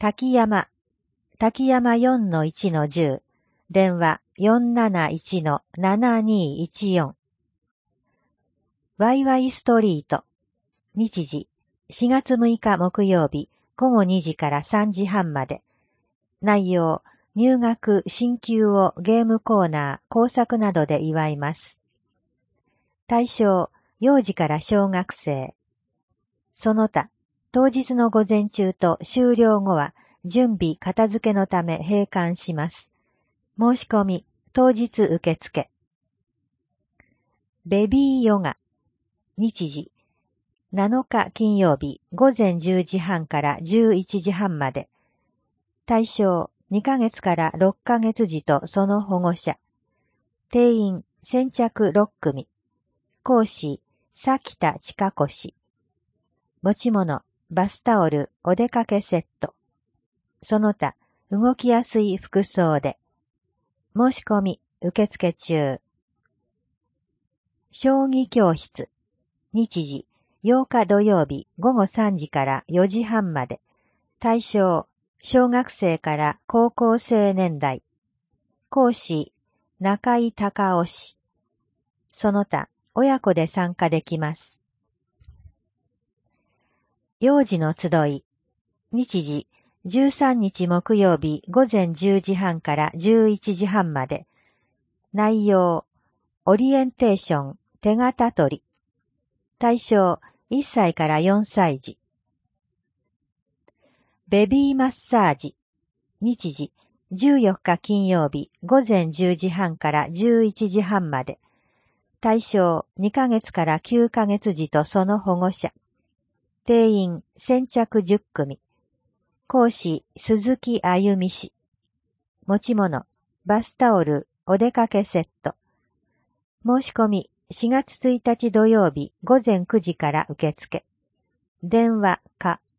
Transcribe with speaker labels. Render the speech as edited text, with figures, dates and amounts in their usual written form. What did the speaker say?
Speaker 1: 滝山 4-1-10、電話 471-7214。ワイワイストリート、日時4月6日木曜日午後2時から3時半まで。内容、入学進級をゲームコーナー、工作などで祝います。対象、幼児から小学生。その他、当日の午前中と終了後は準備片付けのため閉館します。申し込み、当日受付。ベビーヨガ、日時7日金曜日午前10時半から11時半まで。対象、2ヶ月から6ヶ月児とその保護者。定員、先着6組。講師、崎田千佳子氏。持ち物、バスタオル、お出かけセット。その他、動きやすい服装で。申し込み、受付中。将棋教室。日時、8日土曜日午後3時から4時半まで。対象、小学生から高校生年代。講師、中井隆夫氏。その他、親子で参加できます。幼児の集い。日時、13日木曜日午前10時半から11時半まで。内容、オリエンテーション、手形取り。対象、1歳から4歳児。ベビーマッサージ。日時、14日金曜日午前10時半から11時半まで。対象、2ヶ月から9ヶ月児とその保護者。定員、先着10組。講師、鈴木あゆみ氏。持ち物、バスタオル、お出かけセット。申し込み、4月1日土曜日午前9時から受付。電話か